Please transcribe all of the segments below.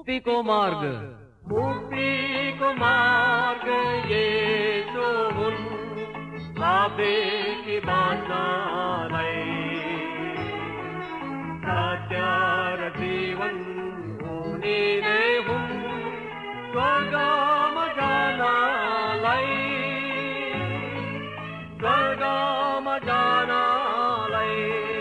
मुक्तिको मार्ग येशू हुन्, पापदेखि बाँच्नलाई सत्य र जीवन उनी नै हुन्, स्वर्गमा जानलाई, स्वर्गमा जानलाई,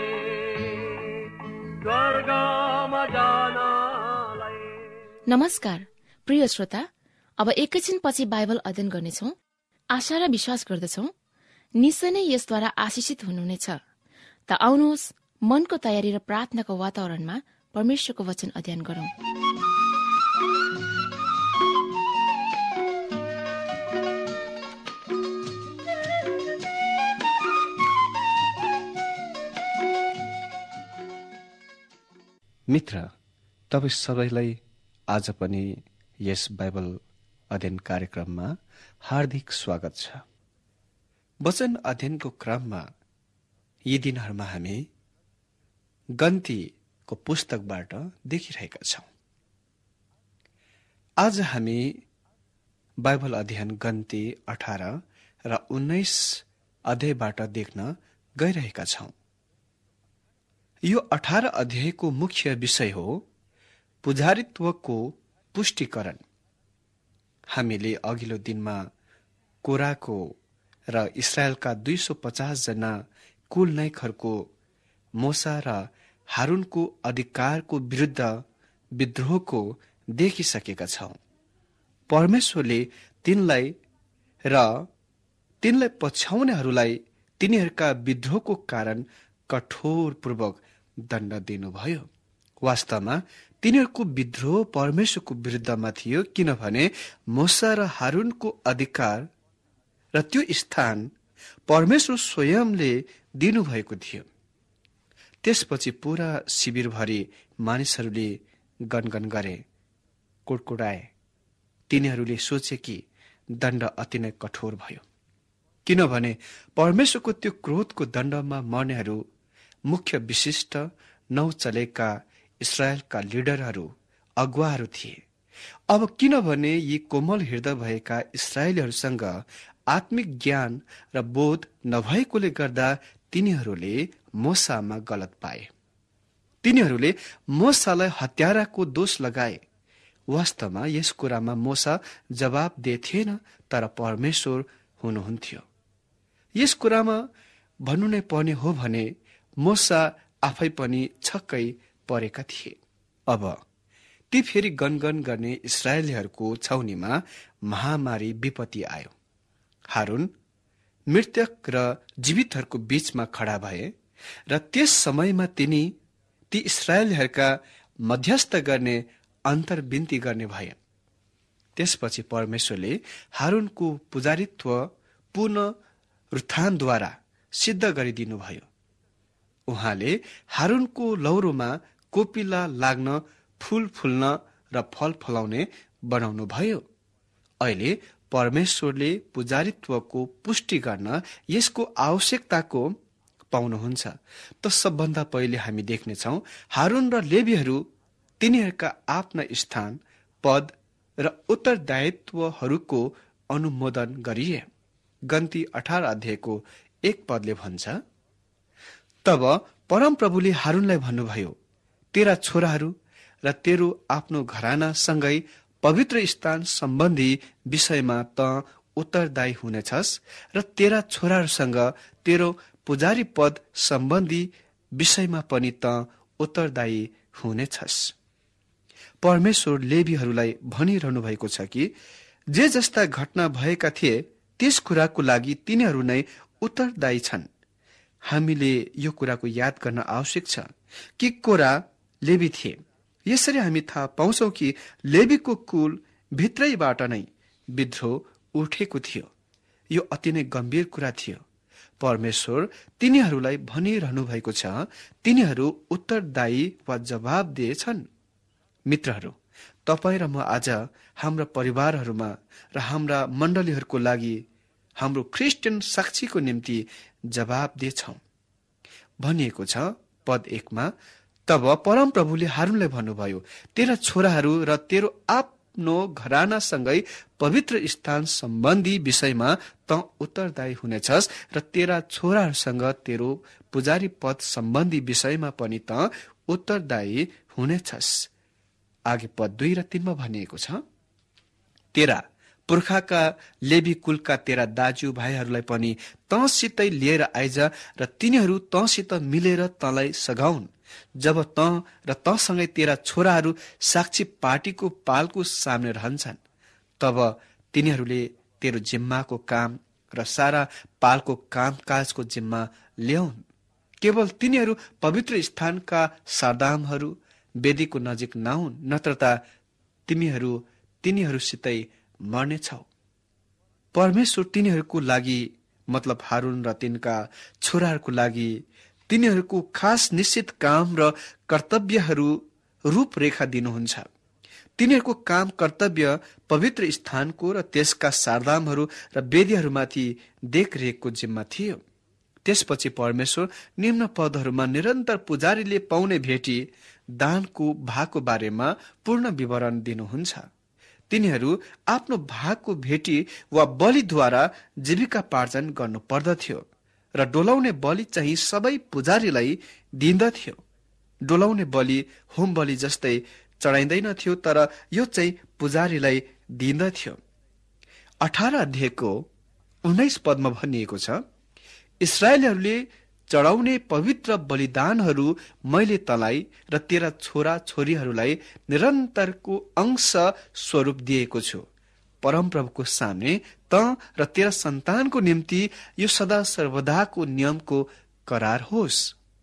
स्वर्गमा जानलाई। नमस्कार प्रिय श्रोता, अब एकैछिन पछि बाइबल अध्ययन गर्नेछौं। आशा र विश्वास गर्दछौं निश्चय नै यसद्वारा आशिषित हुनुहुनेछ। त आउनुहोस् मनको तयारी र प्रार्थनाको वातावरणमा परमेश्वरको वचन अध्ययन गरौं। मित्र, तपाईँ सबैलाई आज पनि यस बाइबल अध्ययन कार्यक्रममा हार्दिक स्वागत छ। वचन अध्ययनको क्रममा यी दिनहरूमा हामी गन्तीको पुस्तकबाट देखिरहेका छौं। आज हामी बाइबल अध्ययन गन्ती 18 र 19 अध्यायबाट देख्न गइरहेका छौं। यो 18 अध्यायको मुख्य विषय हो पुजारीत्वको पुष्टिकरण। हामीले अघिल्लो दिनमा कोराको र इस्राएलका 250 जना कुल नायकहरूको मोसा र हारूनको अधिकारको विरुद्ध विद्रोहको देखिसकेका छौं। परमेश्वरले तिनलाई र तिनलाई पछ्याउनेहरूलाई तिनीहरूका विद्रोहको कारण कठोरपूर्वक दण्ड दिनुभयो। वास्तवमा तिनीहरूको विद्रोह परमेश्वरको विरुद्धमा थियो, किनभने मोसा र हारूनको अधिकार र त्यो स्थान परमेश्वर स्वयंले दिनुभएको थियो। त्यसपछि पूरा शिविरभरि मानिसहरूले गनगन गरे, कुडकुडाए। तिनीहरूले सोचे कि दण्ड अति नै कठोर भयो, किनभने परमेश्वरको त्यो क्रोधको दण्डमा मर्नेहरू मुख्य विशिष्ट नौ चलेका इस्राएलका लिडरहरू, अगुवाहरू थिए। अब किनभने यी कोमल हृदय भएका इस्राएलीहरूसँग आत्मिक ज्ञान र बोध नभएकोले गर्दा तिनीहरूले मोसामा गलत पाए। तिनीहरूले मोसालाई हत्याराको दोष लगाए। वास्तवमा यस कुरामा मोसा जवाब दिएथेन, तर परमेश्वर हुनुहुन्थ्यो। यस कुरामा भन्नु नै पर्ने हो भने मोसा आफै पनि छक्कै परेका थिए। अब ती फेरि गनगन गर्ने इस्राएलीहरूको छाउनीमा महामारी विपत्ति आयो। हारून मृतक र जीवितहरूको बीचमा खडा भए र त्यस समयमा ती इस्राएलीहरूका मध्यस्थ गर्ने अन्तर्विन्ती गर्ने भए। त्यसपछि परमेश्वरले हारूनको पुजारीत्व पुनरुत्थानद्वारा सिद्ध गरिदिनुभयो। उहाँले हारूनको लौरोमा कोपिला लाग्न, फूल फुल्न र फल फलाउने बनाउनु भयो। अहिले परमेश्वरले पुजारीत्वको पुष्टि गर्न यसको आवश्यकताको पाउनुहुन्छ। त सबभन्दा पहिले हामी देख्नेछौ हारून र लेवीहरू तिनीहरूका आफ्ना स्थान, पद र उत्तरदायित्वहरूको अनुमोदन गरिए। गन्ती 18 अध्यायको 1 पदले भन्छ, तब परमप्रभुले हारूनलाई भन्नुभयो, तेरा छोराहरू र तेरो आफ्नो घरानासँगै पवित्र स्थान सम्बन्धी विषयमा त उत्तरदायी हुनेछस् र तेरा छोराहरूसँग तेरो पुजारी पद सम्बन्धी विषयमा पनि त उत्तरदायी हुनेछस्। परमेश्वर लेवीहरूलाई भनिरहनु भएको छ कि जे जस्ता घटना भएका थिए त्यस कुराको लागि तिनीहरू नै उत्तरदायी छन्। हामीले यो कुराको याद गर्न आवश्यक छ कि कोरा लेवी थिए। यसरी हामी थाहा पाउँछौ कि लेवीको कुल भित्रैबाट नै विद्रोह उठेको थियो। यो अति नै गम्भीर कुरा थियो। परमेश्वर तिनीहरूलाई भनिरहनु भएको छ, तिनीहरू उत्तरदायी वा जवाब दिएछन्। मित्रहरू, तपाईँ र म आज हाम्रा परिवारहरूमा र हाम्रा मण्डलीहरूको लागि हाम्रो क्रिस्चियन साक्षीको निम्ति जवाब दिएछौं। भनिएको छ पद 1 मा, तब परमप्रभुले हारूनलाई भन्नुभयो, तेरा छोराहरू र तेरो आफ्नो घरानासँगै पवित्र स्थान सम्बन्धी विषयमा त उत्तरदायी हुनेछस् र तेरा छोराहरूसँग तेरो पुजारी पद सम्बन्धी विषयमा पनि त उत्तरदायी हुनेछस्। आगे पद 2 र 3 मा भनिएको छ, तेरा पुर्खाका लेवी कुलका तेरा दाजु भाइहरूलाई पनि तँसितै लिएर आइज र तिनीहरू तँसित मिलेर तँलाई सघाउन्। जब तँ र तँसँगै तेरा छोराहरू साक्षी पार्टीको पालको सामने रहन्छन्, तब तिनीहरूले तेरो जिम्माको काम र सारा पालको कामकाजको जिम्मा ल्याउन्। केवल तिनीहरू पवित्र स्थानका सरदामहरू वेदीको नजिक नहुन्, नत्र त तिनीहरूसितै मर्नेछौ। परमेश्वर तिनीहरूको लागि मतलब हारून र तिनका छोराहरूको लागि तिनीहरूको खास निश्चित काम र कर्तव्यहरू रूपरेखा दिनुहुन्छ। तिनीहरूको काम कर्तव्य पवित्र स्थानको र त्यसका सरदामहरू र वेदीहरूमाथि देखरेखको जिम्मा थियो। त्यसपछि परमेश्वर निम्न पदहरूमा निरन्तर पुजारीले पाउने भेटी दानको भागको बारेमा पूर्ण विवरण दिनुहुन्छ। तिनीहरू आफ्नो भागको भेटी वा बलिद्वारा जीविकापार्जन गर्नु पर्दथ्यो र डोलाउने बलि चाहिँ सबै पुजारीलाई दिँदथ्यो। डोलाउने बलि होम बलि जस्तै चढाइँदैनथ्यो, तर यो चाहिँ पुजारीलाई दिँदथ्यो। 18 अध्यायको 19 पदमा भनिएको छ, इस्राएलीहरूले चढाउने पवित्र बलिदानहरू मैले तँलाई र तेरा छोरा छोरीहरूलाई निरन्तरको अंश स्वरूप दिएको छु। परमप्रभुको सामने त र तेरा सन्तानको निम्ति यो सदा सर्वदाको नियमको करार होस्।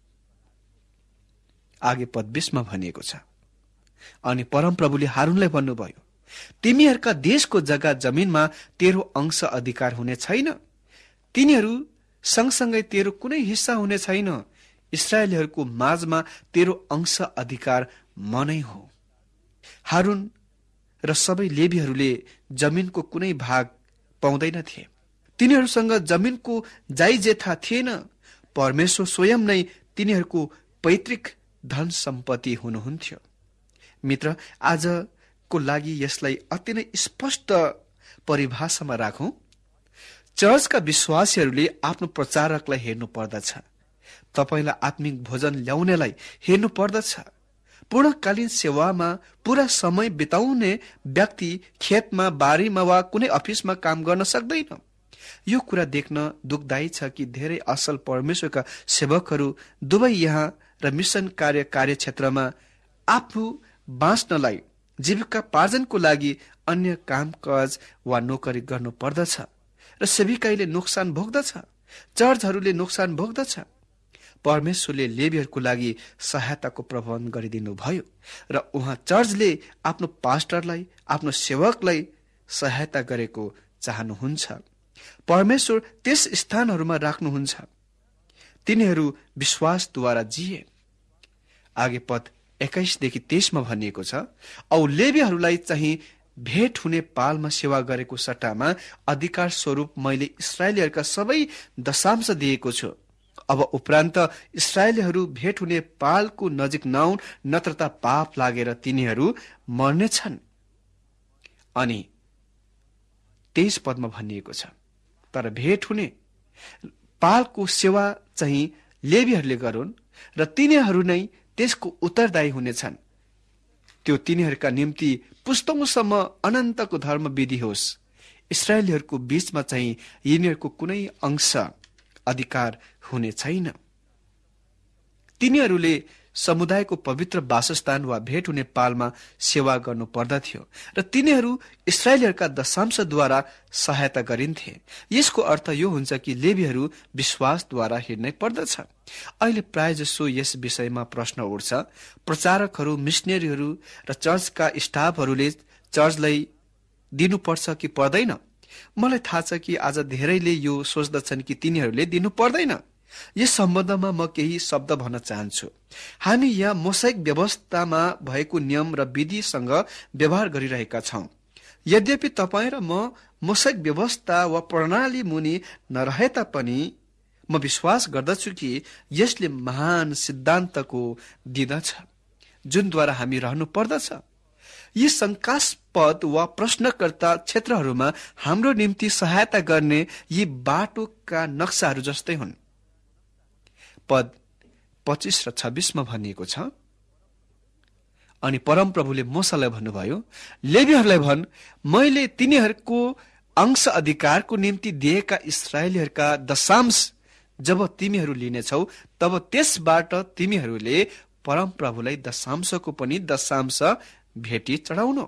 आगे पद 20 मा भनिएको छ, अनि परमप्रभुले हारूनलाई भन्नुभयो, तिमीहरूका देशको जग्गा जमिनमा तेरो अंश अधिकार हुने छैन। तिनीहरू सँगसँगै तेरो कुनै हिस्सा हुने छैन। इस्राएलीहरूको माझमा तेरो अंश अधिकार म नै हो। हारून र सबै लेवीहरूले जमिनको कुनै भाग पाउँदैनथे। तिनीहरूसँग जमिनको जायजेथा थिएन। परमेश्वर स्वयं नै तिनीहरूको पैतृक धन सम्पत्ति हुनुहुन्थ्यो। मित्र, आजको लागि यसलाई अति नै स्पष्ट परिभाषामा राखौं। चर्चका विश्वासीहरूले आफ्नो प्रचारकलाई हेर्नु पर्दछ। तपाईलाई आत्मिक भोजन ल्याउनेलाई हेर्नु पर्दछ। पूर्णकालीन सेवामा पूरा समय बिताउने व्यक्ति खेतमा, बारीमा वा कुनै अफिसमा काम गर्न सक्दैन। यो कुरा देख्न दुःखदायी छ कि धेरै असल परमेश्वरका सेवकहरू दुवै यहाँ र मिशन कार्यक्षेत्रमा आफू बाँच्नलाई, जीविकापार्जनको लागि अन्य कामकाज वा नोकरी गर्नु पर्दछ र सेविकाईले नोक्सान भोग्दछ, चर्चहरूले नोक्सान भोग्दछ। परमेश्वरले लेवीहरूको लागि सहायताको प्रबन्ध गरिदिनु भयो र उहाँ चर्चले आफ्नो पास्टरलाई, आफ्नो सेवकलाई सहायता गरेको चाहनुहुन्छ। परमेश्वर त्यस स्थानहरूमा राख्नुहुन्छ। तिनीहरू विश्वासद्वारा जिए। आगे पद 21 देखि 23 मा भनिएको छ, औ लेवीहरूलाई चाहिँ भेट हुने पालमा सेवा गरेको सट्टामा अधिकार स्वरूप मैले इस्राएलीहरूका सबै दशांश दिएको छु। अब उपरान्त इस्राएलीहरू भेट हुने पालको नजिक नआउन्, नत्र त पाप लागेर तिनीहरू मर्नेछन्। अनि 23 पदमा भनिएको छ, तर भेट हुने पालको सेवा चाहिँ लेवीहरूले गरून् र तिनीहरू नै त्यसको उत्तरदायी हुनेछन्। त्यो तिनीहरूका निम्ति पुस्तौंसम्म अनन्तको धर्म विधि होस्। इस्राएलीहरूको बीचमा चाहिँ यिनीहरूको कुनै अंश अधिकार हुने छैन। तिनीहरूले समुदायको पवित्र वासस्थान वा भेट हुने पालमा सेवा गर्नु पर्दथ्यो र तिनीहरू इस्राएलीहरूका दशांशद्वारा सहायता गरिन्थे। यसको अर्थ यो हुन्छ कि लेवीहरू विश्वासद्वारा हिँड्नै पर्दछ। अहिले प्रायजसो यस विषयमा प्रश्न उठ्छ। प्रचारकहरू, मिशनरीहरू र चर्चका स्टाफहरूले चर्चलाई दिनुपर्छ कि पर्दैन? मलाई थाहा छ कि आज धेरैले यो सोच्दछन् कि तिनीहरूले दिनु पर्दैन। यस सम्बन्धमा म केही शब्द भन्न चाहन्छु। हामी यहाँ मोसाइक व्यवस्थामा भएको नियम र विधिसँग व्यवहार गरिरहेका छौं। यद्यपि तपाईँ र म मोसाइक व्यवस्था वा प्रणाली मुनि नरहे तापनि म विश्वास गर्दछु कि यसले महान सिद्धान्तको दिँदछ जुनद्वारा हामी रहनु पर्दछ। यी शंकास्पद वा प्रश्नकर्ता क्षेत्रहरूमा हाम्रो निम्ति सहायता गर्ने यी बाटोका नक्साहरू जस्तै हुन्। पद 25 र 26 मा भनिएको छ, अनि परमप्रभुले मूसालाई भन्नुभयो, लेवीहरूलाई भन्, मैले तिनीहरूको अंश अधिकारको निम्ति दिएका इस्राएलीहरूका दशांश जब तिमीहरू लिनेछौ, तब त्यसबाट तिमीहरूले परमप्रभुलाई दशांशको पनि दशांश भेटी चढाउनु।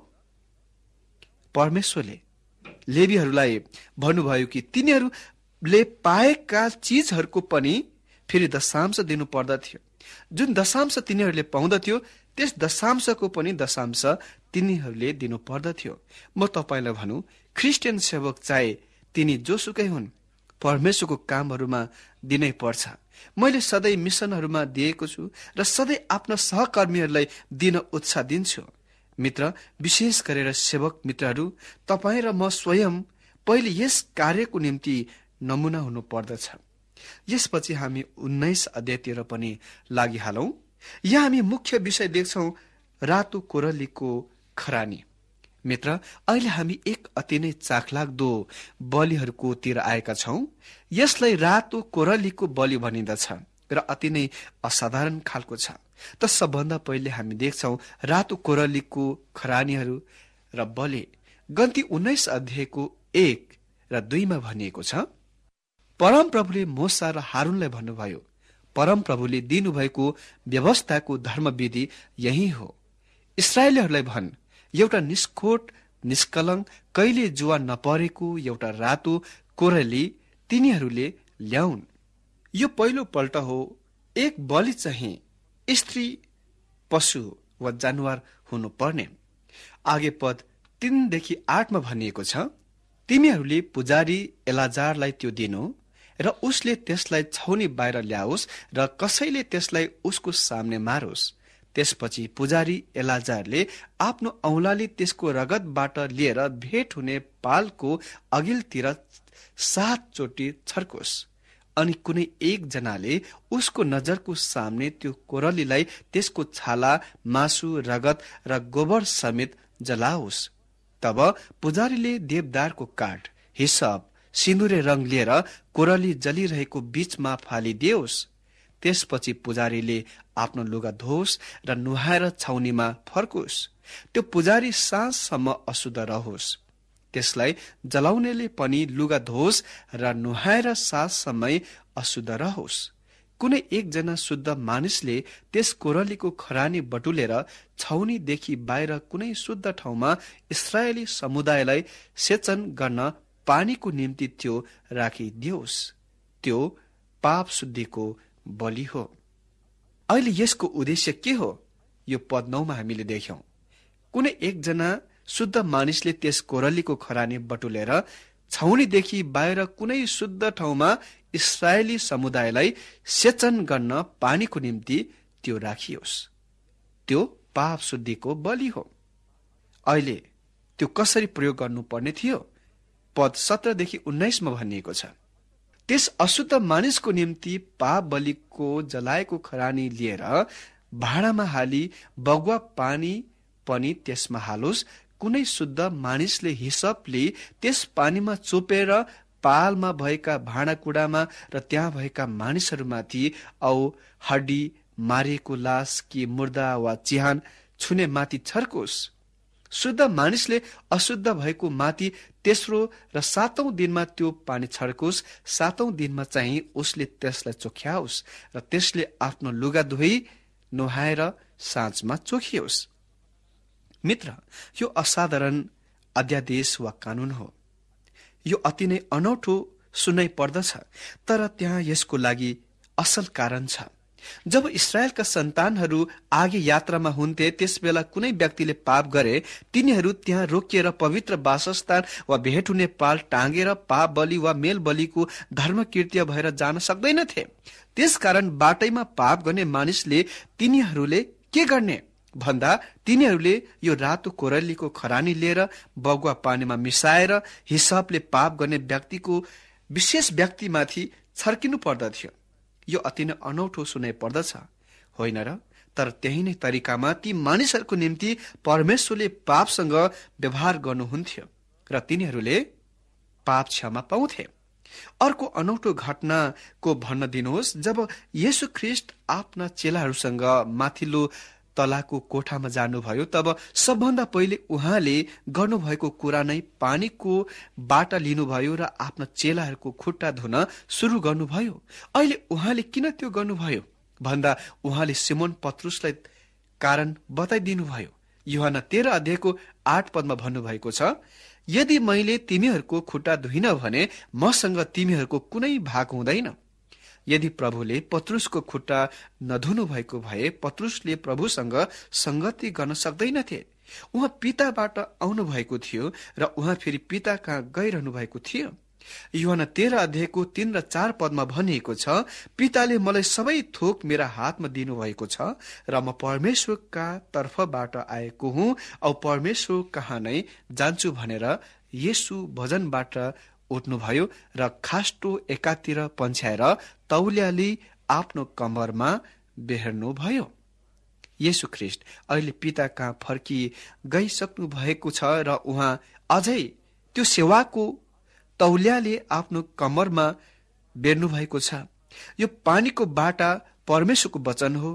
परमेश्वरले लेवीहरूलाई भन्नुभयो कि तिनीहरूले पाएका चीजहरूको पनि फेरि दशांश दिनु पर्दथ्यो। जुन दशांश तिनीहरूले पाउँदथ्यो त्यस दशांशको पनि दशांश तिनीहरूले दिनु पर्दथ्यो। म तपाईलाई भनौं, ख्रिस्टियन सेवक चाहे तिनी जोसुकै हुन्, परमेश्वरको कामहरूमा दिनै पर्छ। मैले सधैँ मिसनहरूमा दिएको छु र सधैँ आफ्ना सहकर्मीहरूलाई दिन उत्साह दिन्छु। मित्र, विशेष गरेर सेवक मित्रहरू, तपाईँ र म स्वयं पहिले यस कार्यको निम्ति नमुना हुनु पर्दछ। यसपछि हामी 19 अध्यायतिर पनि लागिहालौं। यहाँ हामी मुख्य विषय देख्छौं, रातो कोरलीको खरानी। मित्र, अहिले हामी एक अति नै चाखलाग्दो बलिहरूको तिर आएका छौं। यसलाई रातो कोरलीको बलि भनिन्दछ र अति नै असाधारण खालको छ। त सबभन्दा पहिले हामी देख्छौं रातो कोरलीको खरानीहरू र बलि। गन्ती 19 अध्यायको 1 र 2 मा भनिएको छ, परमप्रभुले मूसा र हारूनलाई भन्नुभयो, परमप्रभुले दिनुभएको व्यवस्थाको धर्मविधि यही हो। इस्राएलीहरूलाई भन्, एउटा निष्खोट निष्कलङ्क कहिले जुवा नपरेको एउटा रातो कोरली तिनीहरूले ल्याउन्। यो पहिलो पल्ट हो एक बलि चाहिँ स्त्री, पशु वा जानवर हुनुपर्ने। आगे पद 3 देखि 8 मा भनिएको छ, तिमीहरूले पुजारी एलाजारलाई त्यो दिनु र उसले त्यसलाई छाउनी बाहिर ल्याओस् र कसैले त्यसलाई उसको सामने मारोस्। त्यसपछि पुजारी एलाजारले आफ्नो औंलाले त्यसको रगतबाट लिएर भेट हुने पालको अघिल्तिर 7 चोटि छर्कोस्, अनि कुनै एकजनाले उसको नजरको सामने त्यो कोरलीलाई त्यसको छाला, मासु, रगत र गोबर समेत जलाओस्। तब पुजारीले देवदारको काठ, हिसप, सिन्दुरे रंग लिएर कोरली जलिरहेको बीचमा फालिदियोस्। त्यसपछि पुजारीले आफ्नो लुगा धोस् र नुहाएर छाउनीमा फर्कोस्। त्यो पुजारी साँझसम्म अशुद्ध रहोस्। त्यसलाई जलाउनेले पनि लुगा धोस् र नुहाएर साँझसम्म अशुद्ध रहोस्। कुनै एकजना शुद्ध मानिसले त्यस कोरलीको खरानी बटुलेर छाउनीदेखि बाहिर कुनै शुद्ध ठाउँमा इस्राएली समुदायलाई सेचन गर्न पानीको निम्ति त्यो राखिदियोस्। त्यो पाप शुद्धिको बलि हो। अहिले यसको उद्देश्य के हो? यो पद 9 मा हामीले देख्यौं। कुनै एकजना शुद्ध मानिसले त्यस कोरलीको खरानी बटुलेर छाउनीदेखि बाहिर कुनै शुद्ध ठाउँमा इस्राएली समुदायलाई सेचन गर्न पानीको निम्ति त्यो राखियोस्। त्यो पाप शुद्धिको बलि हो। अहिले त्यो कसरी प्रयोग गर्नुपर्ने थियो? पद 17 देखि 19 मा भनिएको छ, त्यस अशुद्ध मानिसको निम्ति पाप बलिको जलाएको खरानी लिएर भाँडामा हाली बगुवा पानी पनि त्यसमा हालोस्। कुनै शुद्ध मानिसले हिसपले त्यस पानीमा चोपेर पालमा भएका भाँडाकुँडामा र त्यहाँ भएका मानिसहरूमाथि औ हड्डी, मारिएको लास कि मुर्दा वा चिहान छुने माथि छर्कोस्। शुद्ध मानिसले अशुद्ध भएको माथि तेस्रो र 7औं दिनमा त्यो पानी छर्कोस्। 7औं दिनमा चाहिँ उसले त्यसलाई चोख्याओस् र त्यसले आफ्नो लुगा धोई नुहाएर साँझमा चोखियोस्। मित्र, यो असाधारण अध्यादेश वा कानून हो। यो अति नै अनौठो सुनाइ पर्दछ, तर त्यहाँ यसको लागि असल कारण छ। जब इस्राएलका सन्तानहरू आगे यात्रामा हुन्थे, त्यसबेला कुनै व्यक्तिले पाप गरे तिनीहरू त्यहाँ रोकिएर पवित्र वासस्थान वा भेट हुने पाल टाँगेर पाप बलि वा मेल बलिको धर्म कृत्य भएर जान सक्दैनथे। त्यसकारण बाटैमा पाप गर्ने मानिसले तिनीहरूले के गर्ने भन्दा तिनीहरूले यो रातो कोरलीको खरानी लिएर बगुवा पानीमा मिसाएर हिसाबले पाप गर्ने व्यक्तिको विशेष व्यक्तिमाथि छर्किनु पर्दथ्यो। यो अति नै अनौठो सुनाइ पर्दछ, होइन र? तर त्यही नै तरिकामा ती मानिसहरूको निम्ति परमेश्वरले पापसँग व्यवहार गर्नुहुन्थ्यो र तिनीहरूले पाप क्षमा पाउँथे। अर्को अनौठो घटनाको भन्न दिनुहोस्। जब येशू ख्रीष्ट आफ्ना चेलाहरूसँग माथिल्लो तलाको कोठामा जानुभयो, तब सबभन्दा पहिले उहाँले गर्नुभएको कुरा नै पानीको बाटा लिनुभयो र आफ्ना चेलाहरूको खुट्टा धुन सुरु गर्नुभयो। अहिले उहाँले किन त्यो गर्नुभयो भन्दा उहाँले सिमोन पत्रुसलाई कारण बताइदिनुभयो। यूहन्ना 13 अध्यायको 8 पदमा भन्नुभएको छ, यदि मैले तिमीहरूको खुट्टा धुइन भने मसँग तिमीहरूको कुनै भाग हुँदैन। यदि प्रभुले पत्रुसको खुट्टा नधुनु भएको भए पत्रुसले प्रभुसँग संगति गर्न सक्दैनथे। उहाँ पिताबाट आउनु भएको थियो र उहाँ फेरि पिता कहाँ गइरहनु भएको थियो। यूहन्ना 13 अध्यायको 3 र 4 पदमा भनिएको छ, पिताले मलाई सबै थोक मेरा हातमा दिनुभएको छ र म परमेश्वरका तर्फबाट आएको हुँ औ परमेश्वर कहाँ नै जान्छु भनेर येशू भजनबाट उठ्नुभयो र खास्टो एकातिर पन्छ्याएर तौलियाले आफ्नो कम्मरमा बेर्नुभयो। येशू ख्रीष्ट अहिले पिता कहाँ फर्की गइसक्नु भएको छ र उहाँ अझै त्यो सेवाको तौलियाले आफ्नो कम्मरमा बेर्नु भएको छ। यो पानीको बाटा परमेश्वरको वचन हो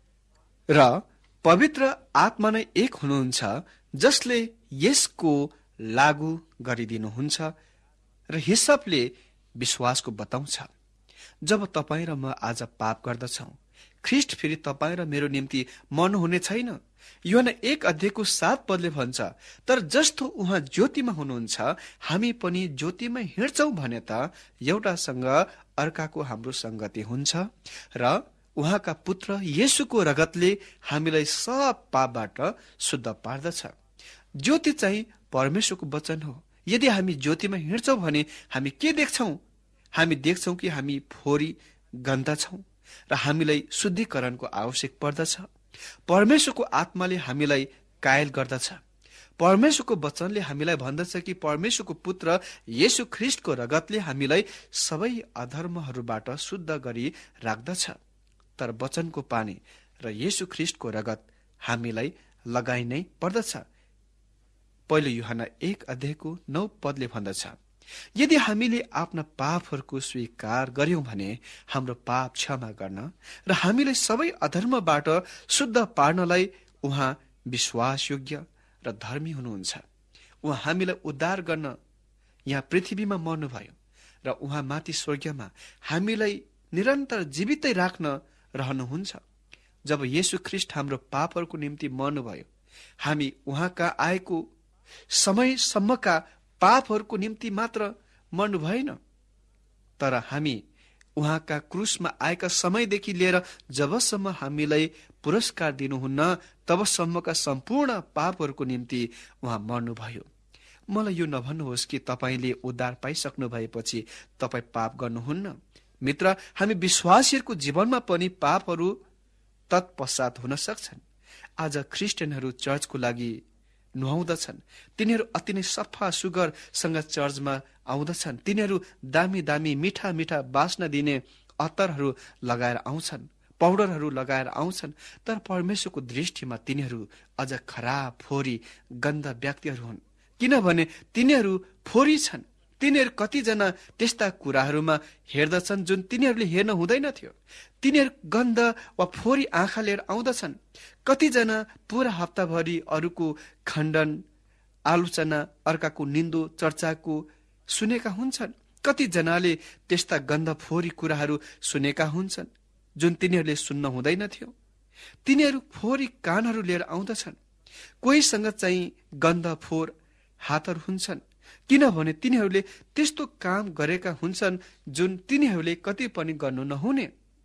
र पवित्र आत्मा नै एक हुनुहुन्छ जसले यसको लागू गरिदिनुहुन्छ र हिसाबले विश्वासको बताउँछ। जब तपाईँ र म आज पाप गर्दछौं, ख्रीष्ट फेरि तपाईँ र मेरो निम्ति मर्नुहुने छैन। यूहन्ना 1 अध्यायको 7 पदले भन्छ, तर जस्तो उहाँ ज्योतिमा हुनुहुन्छ हामी पनि ज्योतिमा हिँड्छौं भने त एउटासँग अर्काको हाम्रो संगति हुन्छ र उहाँका पुत्र येशूको रगतले हामीलाई सब पापबाट शुद्ध पार्दछ। ज्योति चाहिँ परमेश्वरको वचन हो। यदि हामी ज्योतिमा हिँड्छौं भने हामी के देख्छौं? हामी देख्छौं कि हामी फोहोरी गन्दा छौं र हामीलाई शुद्धिकरणको आवश्यक पर्दछ। परमेश्वरको आत्माले हामीलाई कायल गर्दछ। परमेश्वरको वचनले हामीलाई भन्दछ कि परमेश्वरको पुत्र येशू ख्रीष्टको रगतले हामीलाई सबै अधर्महरूबाट शुद्ध गरी राख्दछ। तर वचनको पानी र येशू ख्रीष्टको रगत हामीलाई लगाइनै पर्दछ। पहिलो यूहन्ना 1 अध्यायको 9 पदले भन्दछ, यदि हामीले आफ्ना पापहरूको स्वीकार गर्यौं भने हाम्रो पाप क्षमा गर्न र हामीलाई सबै अधर्मबाट शुद्ध पार्नलाई उहाँ विश्वासयोग्य र धर्मी हुनुहुन्छ। उहाँ हामीलाई उद्धार गर्न यहाँ पृथ्वीमा मर्नुभयो र उहाँ माथि स्वर्गमा हामीलाई निरन्तर जीवितै राख्न रहनुहुन्छ। जब येशू ख्रीष्ट हाम्रो पापहरूको निम्ति मर्नुभयो, हामी उहाँका आएको समयसम्मका पापहरूको निम्ति मात्र मर्नु भएन, तर हामी उहाँका क्रुसमा आएका समयदेखि लिएर जबसम्म हामीलाई पुरस्कार दिनुहुन्न तबसम्मका सम्पूर्ण पापहरूको निम्ति उहाँ मर्नुभयो। मलाई यो नभन्नुहोस् कि तपाईँले उद्धार पाइसक्नु भएपछि तपाईँ पाप गर्नुहुन्न। मित्र, हामी विश्वासीहरूको जीवनमा पनि पापहरू तत्पश्चात हुन सक्छन्। आज क्रिस्चियनहरू चर्चको लागि नुहाउँदछन्। तिनीहरू अति नै सफा सुगरसँग चर्चमा आउँदछन्। तिनीहरू दामी दामी मिठा मिठा बास्ना दिने अत्तरहरू लगाएर आउँछन्, पाउडरहरू लगाएर आउँछन्। तर परमेश्वरको दृष्टिमा तिनीहरू अझ खराब फोहोरी गन्दा व्यक्तिहरू हुन्, किनभने तिनीहरू फोहोरी छन्। तिनीहरू कतिजना त्यस्ता कुराहरूमा हेर्दछन् जुन तिनीहरूले हेर्न हुँदैन थियो। तिनीहरू गन्ध वा फोहोरी आँखा लिएर आउँदछन्। कतिजना पूरा हप्ताभरि अरूको खण्डन, आलोचना, अर्काको निन्दो, चर्चाको सुनेका हुन्छन्। कतिजनाले त्यस्ता गन्ध फोहोरी कुराहरू सुनेका हुन्छन् जुन तिनीहरूले सुन्न हुँदैन थियो। तिनीहरू फोहोरी कानहरू लिएर आउँदछन्। कोहीसँग चाहिँ गन्ध फोहोर हातहरू हुन्छन्, किनभने तिनीहरूले त्यस्तो काम गरेका हुन्छन् जुन तिनीहरूले कति पनि गर्नु नहुने।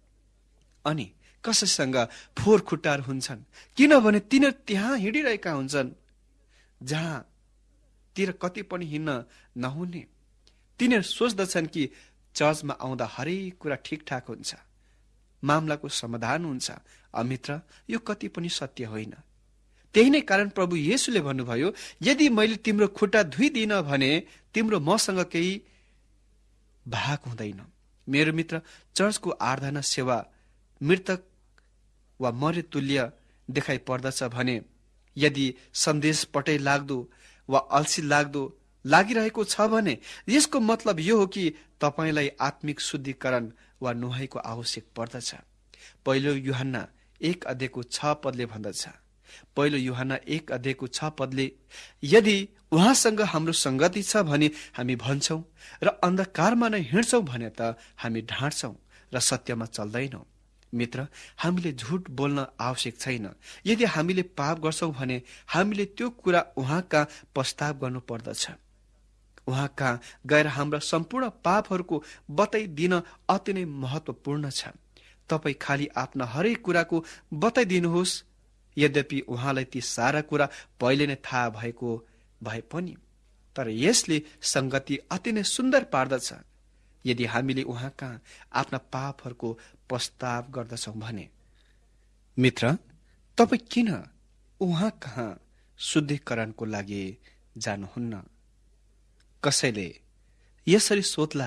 अनि कसैसँग फोहोर खुट्टाहरू हुन्छन्, किनभने तिनीहरू त्यहाँ हिँडिरहेका हुन्छन् जहाँ तिर कति पनि हिँड्न नहुने। तिनीहरू सोच्दछन् कि चर्चमा आउँदा हरेक कुरा ठिकठाक हुन्छ, मामलाको समाधान हुन्छ। अमित्र, यो कति पनि सत्य होइन। त्यही नै कारण प्रभु येशूले भन्नुभयो, यदि मैले तिम्रो खुट्टा धुइदिन भने तिम्रो मसँग केही भाग हुँदैन। मेरो मित्र, चर्चको आराधना सेवा मृतक वा मरे तुल्य देखाइ पर्दछ भने यदि सन्देश पटै लाग्दो वा अल्छी लाग्दो लागिरहेको छ भने यसको मतलब यो हो कि तपाईलाई आत्मिक शुद्धिकरण वा नुहाइको आवश्यक पर्दछ। पहिलो यूहन्ना 1:6 भन्दछ, पहिलो यूहन्ना 1:6 यदि उहाँसँग हाम्रो संगति छ भने हामी भन्छौं र अन्धकारमा नै हिँड्छौं भने त हामी ढाँट्छौं र सत्यमा चल्दैनौं। मित्र, हामीले झुट बोल्न आवश्यक छैन। यदि हामीले पाप गर्छौं भने हामीले त्यो कुरा उहाँका प्रस्ताव गर्नु पर्दछ। उहाँका गएर हाम्रा सम्पूर्ण पापहरूको बताइदिन अति नै महत्वपूर्ण छ। तपाई खाली आफ्ना हरेक कुराको बताइदिनुहोस्, यद्यपि उहाँलाई ती सारा कुरा पहिले नै थाहा भएको भए पनि। तर यसले संगति अति नै सुन्दर पार्दछ यदि हामीले उहाँका आफ्ना पापहरूको प्रस्ताव गर्दछौं भने। मित्र, तपाई किन उहाँ कहाँ शुद्धिकरणको लागि जानुहुन्न? कसैले यसरी सोध्ला,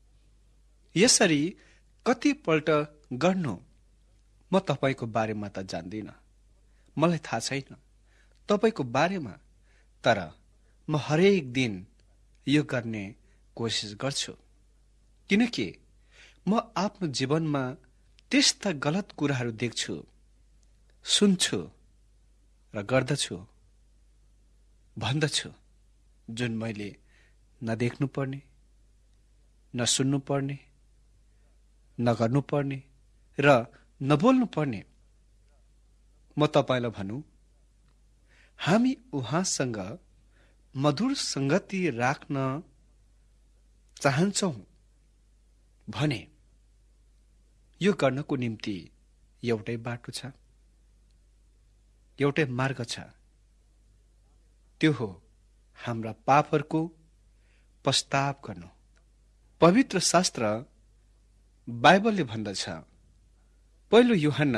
यसरी कतिपल्ट गर्नु? म तपाईको बारेमा त जान्दिन, मलाई थाहा छैन तपाईको बारेमा, तर म हरेक दिन यो गर्ने कोसिस गर्छु, किनकि म आफ्नो जीवनमा त्यस्ता गलत कुराहरू देख्छु, सुन्छु र गर्दछु, भन्दछु जुन मैले नदेख्नु पर्ने, नसुन्नु पर्ने, नगर्नु पर्ने र नबोल्नु पर्ने। म तपाईलाई भनौं, हामी उहाँसँग मधुर संगति राख्न चाहन्छौं भने यो गर्नको निम्ति एउटै बाटो छ, एउटै मार्ग छ। त्यो हो हाम्रा पापहरूको प्रस्ताव गर्नु। पवित्र शास्त्र बाइबलले भन्दछ, पहिलो यूहन्ना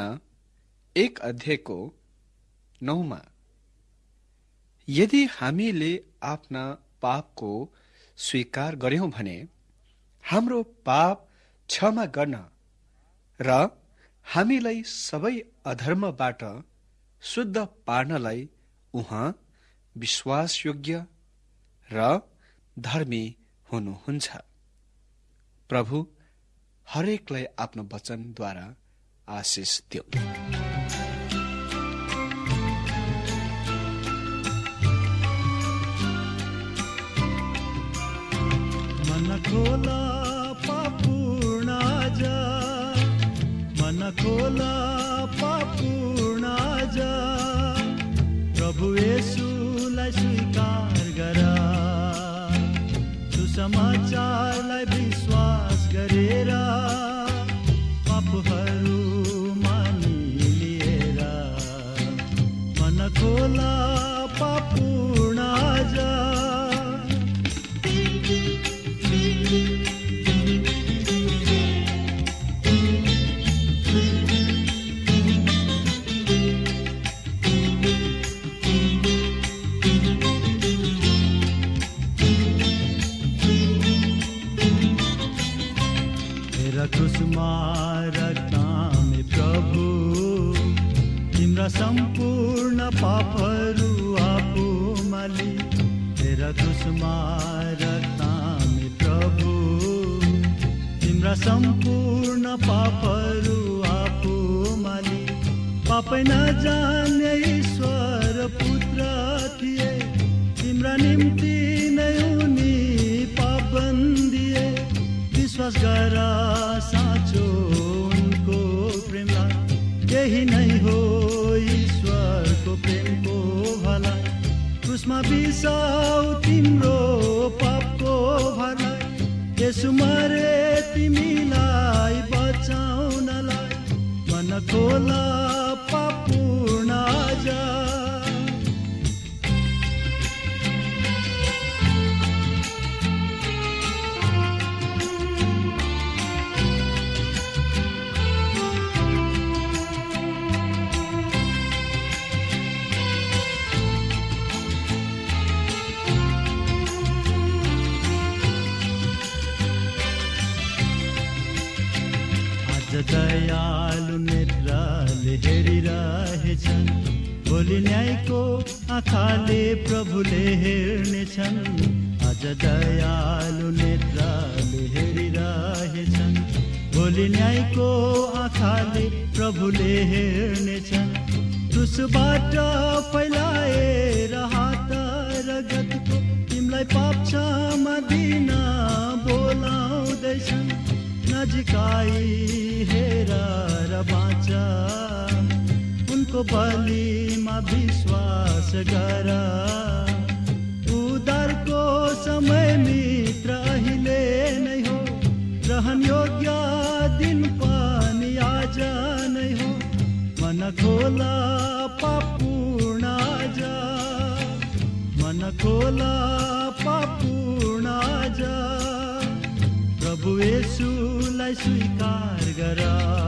1:9 यदि हामीले आफ्ना पापको स्वीकार गर्यौं भने हाम्रो पाप क्षमा गर्न र हामीलाई सबै अधर्मबाट शुद्ध पार्नलाई उहाँ विश्वासयोग्य र धर्मी हुनुहुन्छ। प्रभु हरेकलाई आफ्नो वचनद्वारा आशिष दियो। मन खोला पापूर्ण जा, मन खोला पापूर्ण जा, प्रभु येशूलाई स्वीकार गरा, सुसमाचारलाई विश्वास गरेर पापहरू मानिलिएर मन खोला पापूर्ण जा। सम्पूर्ण पापहरू आफूमाली तेरा क्रुसमा रक्तले प्रभु, तिम्रा सम्पूर्ण पापहरू आफूमाली। पापै नजान्ने ईश्वर पुत्र थिए, तिम्रा निम्ति नै उनी पाप बन्दिए। विश्वास गर साँचो उनको प्रेमलाई, यही नै हो ईश्वरको प्रेमको भला। क्रुसमा बिसाउ तिम्रो पापको भलाई, यसु मरे तिमीलाई बचाउनलाई। मन खोला पापूर्ण जा, हेरिरहेछन्। भोलि न्यायको आँखाले प्रभुले हेर्नेछन्। आज दयालु नेत्रले हेरिरहेछन्। भोलि न्यायको आँखाले प्रभुले हेर्नेछन्। क्रुसबाट फैलाएर हात रगतको तिमीलाई पाप क्षमा दिन बोलाउँदैछन्। नजिकै हेर र बाँच, उनको बलिमा विश्वास गर। उद्धारको समय मित्र अहिले नै हो, रहन योग्य दिन पनि आज नै हो। मन खोला पापूर्ण आज, मन खोला पापूर्ण आज। प्रभु येशूलाई स्वीकार गर,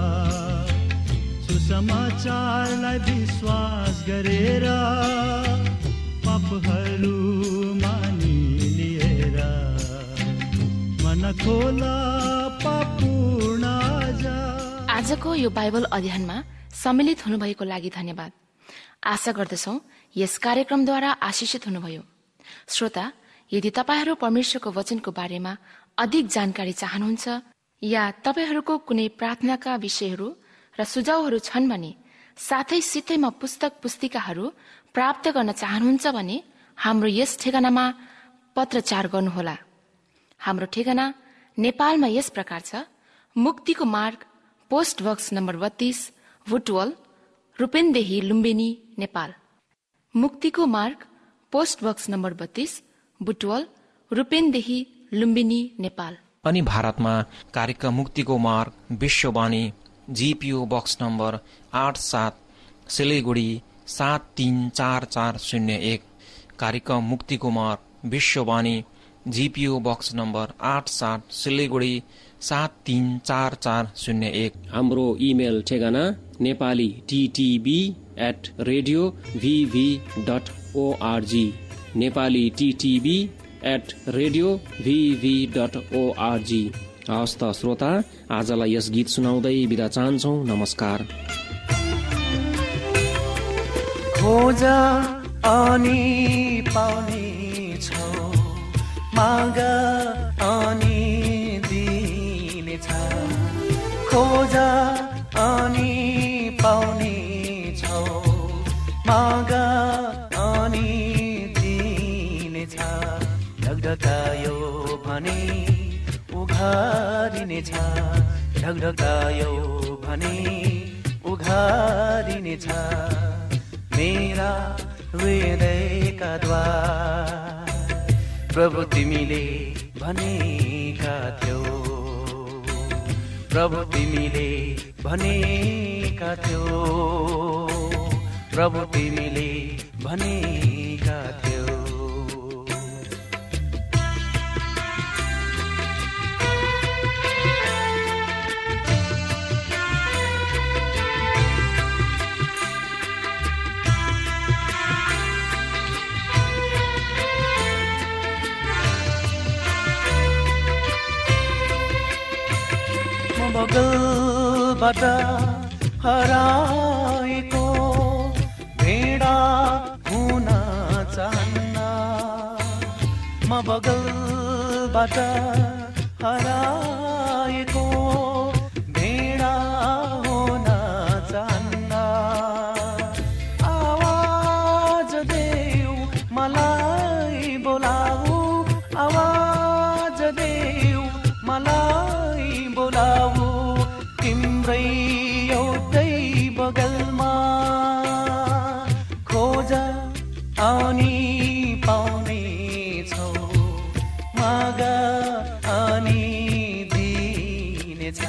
सुसमाचारलाई विश्वास गरेर पापहरू मानिलिएर मन खोला पापूर्ण आज। आजको यो बाइबल अध्ययनमा सम्मिलित हुनुभएको लागि धन्यवाद। आशा गर्दछौ यस कार्यक्रमद्वारा आशिषित हुनुभयो। श्रोता, यदि तपाईहरू परमेश्वरको वचनको बारेमा अधिक जानकारी चाहनुहुन्छ या तपाईहरूको कुनै प्रार्थनाका विषयहरू र सुझावहरू छन् भने, साथै सित्तैमा पुस्तक पुस्तिकाहरू प्राप्त गर्न चाहनुहुन्छ भने हाम्रो यस ठेगानामा पत्रचार गर्नुहोला। हाम्रो ठेगाना नेपालमा यस प्रकार छ: मुक्तिको मार्ग, post box number 32, Butwal, Rupandehi, Lumbini, Nepal. मुक्तिको मार्ग, post box number 32, Butwal, Rupandehi, Lumbini, Nepal. अनि भारतमा कार्यक्रम मुक्तिको मार्ग Vishwavani GPO box number 87, Siliguri 734401। कार्यक्रम मुक्तिको मार्ग Vishwavani GPO box number 87, Siliguri 734401। हाम्रो इमेल ठेगाना nepali@radiovv.org, nepali@radiovv.org। हवस् त श्रोता, आजलाई यस गीत सुनाउँदै बिदा चाहन्छौ। नमस्कार। खोज अनि पाउने छौ, माग अनि दिनेछ। खोज अनि पाउने छौ, माग अनि दिनेछ। ढकढकायो भने उघारिनेछ, ढकढकायो भने उघारिनेछ। मेरा हृदयका द्वार प्रभु तिमीले भनेका थियौ, प्रभु तिमीले भनेका थियौ, प्रभु तिमीले भनेका थियौ। बगलबाट हराएको भेडा हुन चाहन्न, म बगलबाट हराएको भेडा हुन चाहन्न। आवाज देऊ मलाई बोलाऊ, आवाज देऊ मलाई बोलाऊ। तिम्रै एउटै बगलमा खोज अनि पाउने छौ, माग अनि दिनेछ।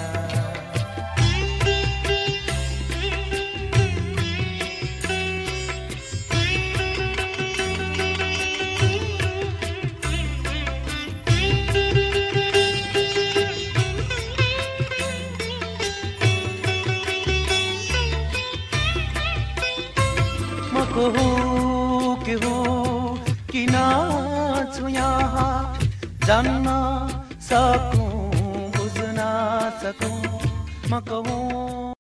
के हो किन छु यहाँ, जान्न सकूं बुझ्न सकूं, म कहूँ